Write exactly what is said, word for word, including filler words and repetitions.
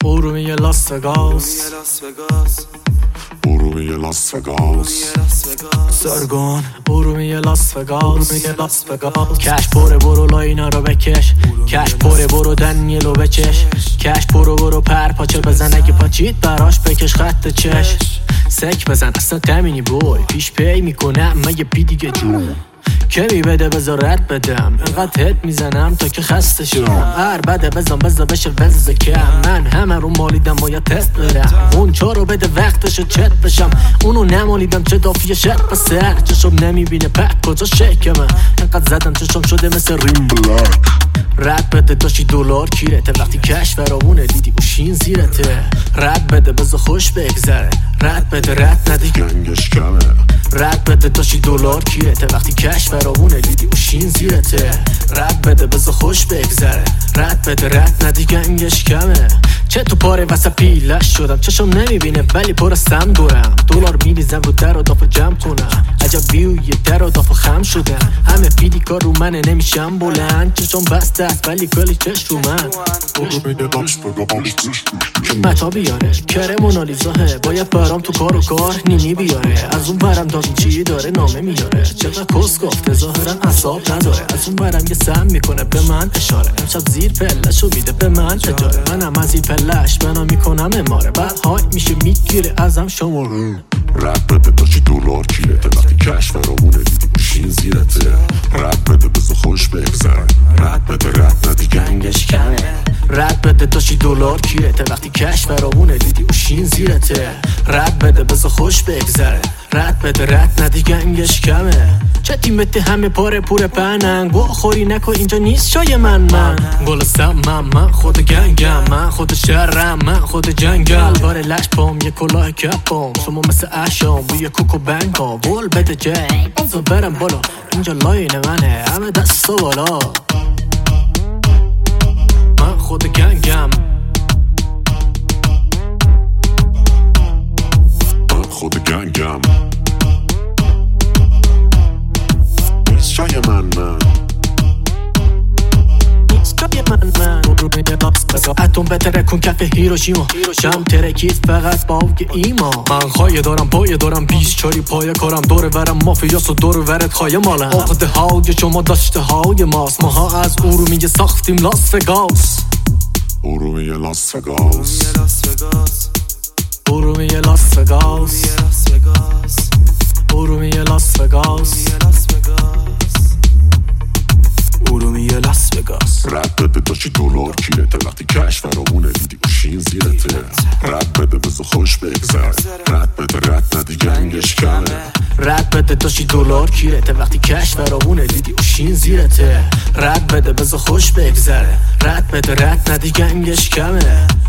برو میگه لاس وگاس، برو میگه لاس وگاس، سرگون برو میگه لاس وگاس، میگه لاس وگاس. کش پره برو لاینا رو بکش، کش پره برو دنیلو بچش، کش پرو برو پر پاچه بزن اگه پاچید براش بکش خط چش. سک بزن اصلا تمینی بوی پیش پی میکنم مگه پی دیگه جون کمی بده بذار رد بدم، انقدر هد میزنم تا که خسته شم. هر بده بزن بذار بشه وزز کم، من همه رو مالیدم باید تست برم. اون چارو بده وقتشو چت بشم، اونو نمالیدم چه دافیه شد بسر چشم نمیبینه پک کجا شکمه. انقدر زدم چشم شده مثل ریم بلک. رد بده داشتی دلار کیرته وقتی کش فرامونه دیدی اوشین زیرته. رد بده بذار خوش بگذره، رد بده رد ندی گنگش کمه. رد بده داشتی دلار کیرته وقتی کش فرامونه دیدی اوشین زیرته. رد بده بذار خوش بگذره، رد بده رد ندی گنگش کمه. چه تو پاره واسه پیلش شدم چشم نمیبینه ولی پرستم دورم. دلار میریزم رو در و دافو جمع کنم، عجب بیو یه در و دافو خم شدم. همه پیدی کار رو منه نمیشم بلند، چشم بسته است ولی کلی چش رو من. متا بیاره کره مونالیزاهه، باید برام تو کار و کار نینی بیاره. از اون برم داوینچی داره نامه میاره، چقدر کس گفته ظاهرا اعصاب نداره. از اون برم یه سم میکنه به من اشاره، امشب زیر پلشو میده به من اجاره. منم از این پلش بنا میکنم اماره، بعد های میشه میگیره ازم شماره. رد بده داشتی دلار کیرته وقتی کش فرامونه دیدی اوشین زیرته. رد بده بذار خوش بگذره، رد بده رد ندی گنگش کمه. رد بده داشتی دلار کیرته وقتی کش فرامونه دیدی اوشین زیرته. رد بده بذار خوش بگذره، رد بده رد ندی گنگش کمه. چه تیمت همه پاره پور پنن، گو خوری نکن اینجا نیست شای من. من گلستم من من خود گنگم، من خود شهرم من خود جنگل. باره لش پام یه کلاه کپام، شما مثل اشام بوی کوکو بنگا. بول بده جی بازو برم بالا، اینجا لاین منه همه دست و بالا. من خود گنگم، من خود گنگم. نیست شای من من من من برو میگه لاس اتم بتره کن کف هیروشیما. شم ترکیز فقط با ایما. من خواهی دارم پایه دارم بیش چاری پایه کارم دوره ورم مافیاس و دوره ورد خواهی مالم. آقده های شما داشته های ماست، ماها از ارومیه ساختیم لاس وگاس. ارومیه لاس وگاس، ارومیه لاس وگاس، ارومیه لاس وگاس، ارومیه لاس وگاس. رد بده داشتی دلار کیرته وقتی کش فرامونه دیدی اوشین زیرته. رد بده بذار خوش بگذره، رد بده رد ندی گنگش کمه. رد بده داشتی دلار کیرته وقتی کش فرامونه دیدی اوشین زیرته. رد بده بذار خوش بگذره، رد بده رد ندی گنگش کمه.